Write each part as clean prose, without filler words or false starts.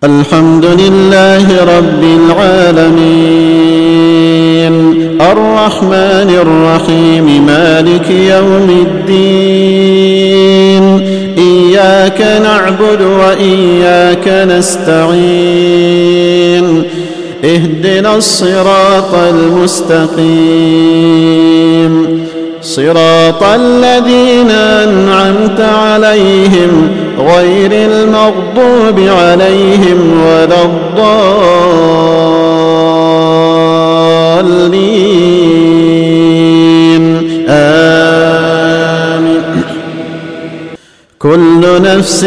الحمد لله رب العالمين الرحمن الرحيم مالك يوم الدين إياك نعبد وإياك نستعين اهدنا الصراط المستقيم صراط الذين أنعمت عليهم غير المغضوب عليهم ولا الضالين آمين. كل نفس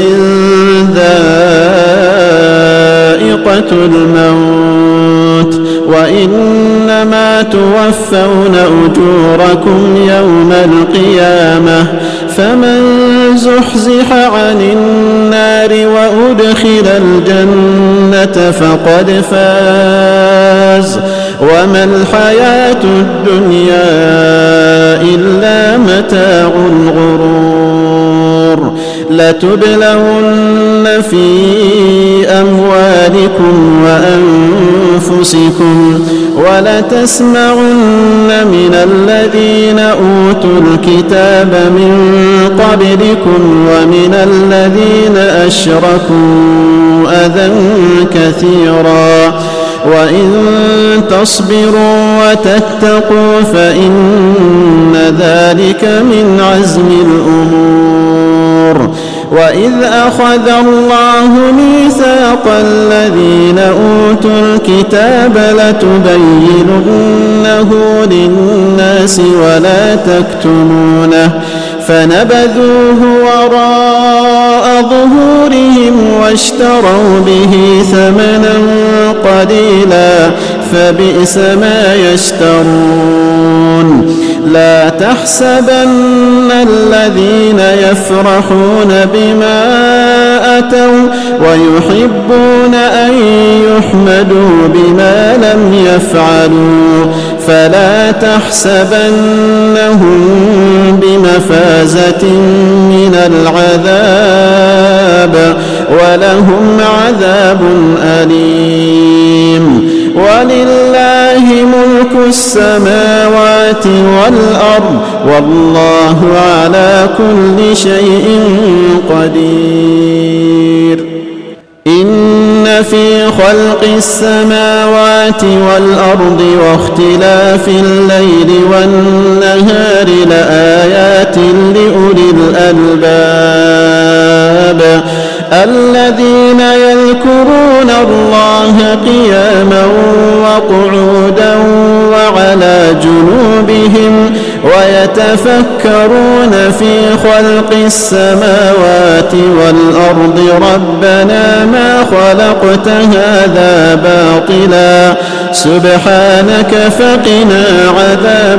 ذائقة الموت وإنما توفون أجوركم يوم القيامة فمن زحزح عن النار وأدخل الجنة فقد فاز وما الحياة الدنيا إلا متاع الغرور. لتبلون في أموالكم وأنفسكم ولتسمعن من الذين أوتوا الكتاب من قبلكم ومن الذين أشركوا أذى كثيرا وإن تصبروا وتتقوا فإن ذلك من عزم الأمور. وإذ أخذ الله ميثاق الذين أوتوا الكتاب لتبيننه للناس ولا تكتمونه فنبذوه وراء ظهورهم واشتروا به ثمنا قليلا فبئس ما يشترون. لا تحسبن الذين يفرحون بما أتوا ويحبون أن يحمدوا بما لم يفعلوا فلا تحسبنهم بمفازة من العذاب ولهم عذاب أليم. ولله ملك السماوات والأرض والله على كل شيء قدير. إن في خلق السماوات والأرض واختلاف الليل والنهار لآيات لأولي الألباب الذين يذكرون الله قياما وقعودا وعلى جنوبهم ويتفكرون في خلق السماوات والأرض ربنا ما خلقت هذا باطلا سبحانك فقنا عذاب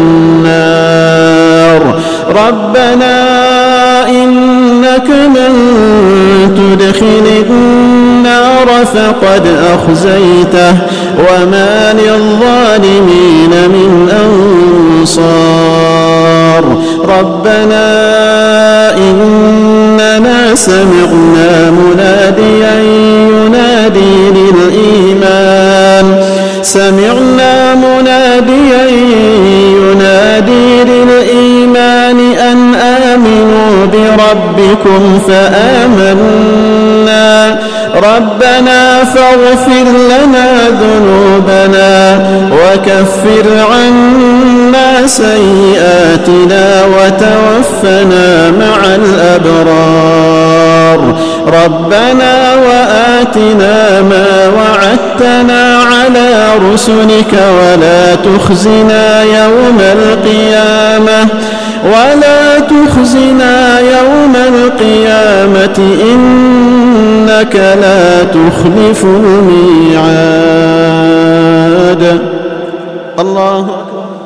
النار. ربنا إنك من تدخل النار فقد أخزيته وما للظالمين من أنصار. ربنا إننا سمعنا مناديا ينادي للإيمان أن آمنوا بربكم فآمنا. ربنا فاغفر لنا ذنوبنا وكفر عنا سيئاتنا وتوفنا مع الأبرار. ربنا وآتنا ما وعدتنا على رسلك ولا تخزنا يوم القيامة إنك لا تخلف الميعاد. الله أكبر.